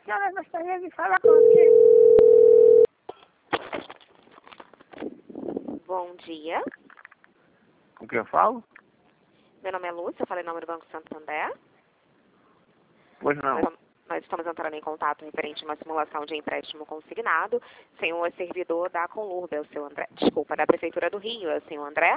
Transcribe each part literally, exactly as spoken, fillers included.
senhora gostaria de falar com você. Bom dia. Com quem eu falo? Meu nome é Lúcia, eu falei em nome do Banco Santander. Pois não. Nós, nós estamos entrando em contato referente a uma simulação de empréstimo consignado. Senhor servidor da Conlurb, é o seu André. Desculpa, da Prefeitura do Rio, é o senhor André?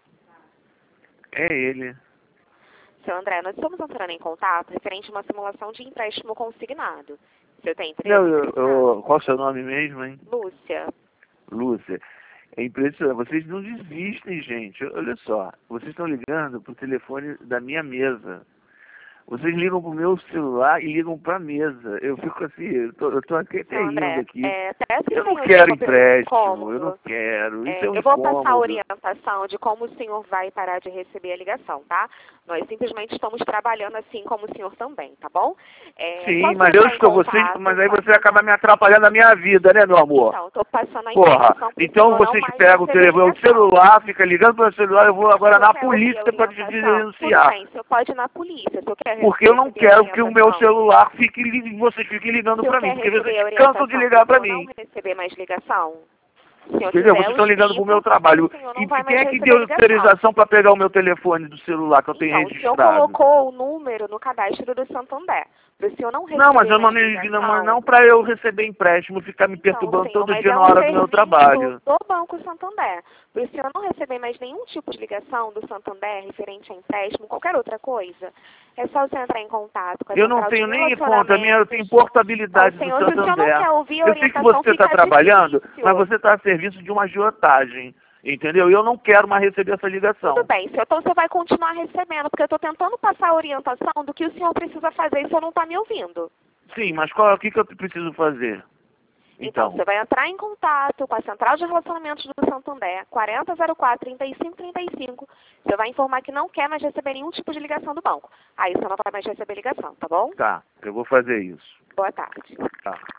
É ele. Seu André, nós estamos entrando em contato referente a uma simulação de empréstimo consignado. O senhor tem interesse? Não, eu, eu, qual é o seu nome mesmo, hein? Lúcia. Lúcia. É impressionante. Vocês não desistem, gente. Olha só. Vocês estão ligando pro telefone da minha mesa. Vocês ligam pro meu celular e ligam pra mesa. Eu fico assim, eu tô, eu tô aqui até Seu indo André, aqui. é, peço que Eu não tenha quero um empréstimo, incômodo. eu não quero. É, Isso é um eu vou incômodo. passar a orientação de como o senhor vai parar de receber a ligação, tá? Nós simplesmente estamos trabalhando assim como o senhor também, tá bom? É, Sim, mas eu estou, vocês, mas aí você acaba me atrapalhando a minha vida, né, meu amor? Então, estou passando a Porra, informação pro então senhor não vocês mais pegam o receber telefone, o ligação. celular, fica ligando pro meu celular, eu vou agora na Você quer ouvir polícia a para te orientação? denunciar. Tudo bem, o senhor pode ir na polícia, o senhor quer Porque eu não receber a quero que o meu orientação? celular fique, li- vocês fiquem ligando O senhor pra quer mim, porque receber a vocês cansam de orientação ligar pra pro senhor mim. não receber mais ligação? Se o senhor Entendeu? quiser, Vocês eu estão ligando pro explico, meu trabalho. o senhor não E vai quem mais é que receber deu ligação. autorização para pegar o meu telefone do celular que eu tenho Então, o senhor registrado? colocou o número no cadastro do Santander. Para o senhor não receber Não, mas eu não, mais me- ligação, não, não para eu receber empréstimo, ficar me então, perturbando senhor, todo mas dia é na um hora do meu serviço trabalho. do Banco Santander. Para o senhor não receber mais nenhum tipo de ligação do Santander referente a empréstimo, qualquer outra coisa, é só você entrar em contato com a Eu não central de tenho nem conta minha, eu tenho relacionamentos. portabilidade Então, do senhor, se o senhor não Santander. quer ouvir a Eu sei que orientação, você está fica trabalhando, difícil. mas você está a serviço de uma agiotagem, entendeu? E eu não quero mais receber essa ligação. Tudo bem, senhor, então você vai continuar recebendo, porque eu estou tentando passar a orientação do que o senhor precisa fazer e o senhor não está me ouvindo. Sim, mas qual, o que, que eu preciso fazer? Então, Então, você vai entrar em contato com a Central de Relacionamentos do Santander, quarenta zero quatro, trinta e cinco trinta e cinco. Você vai informar que não quer mais receber nenhum tipo de ligação do banco. Aí você não vai mais receber ligação, tá bom? tá, eu vou fazer isso. Boa tarde. Tá.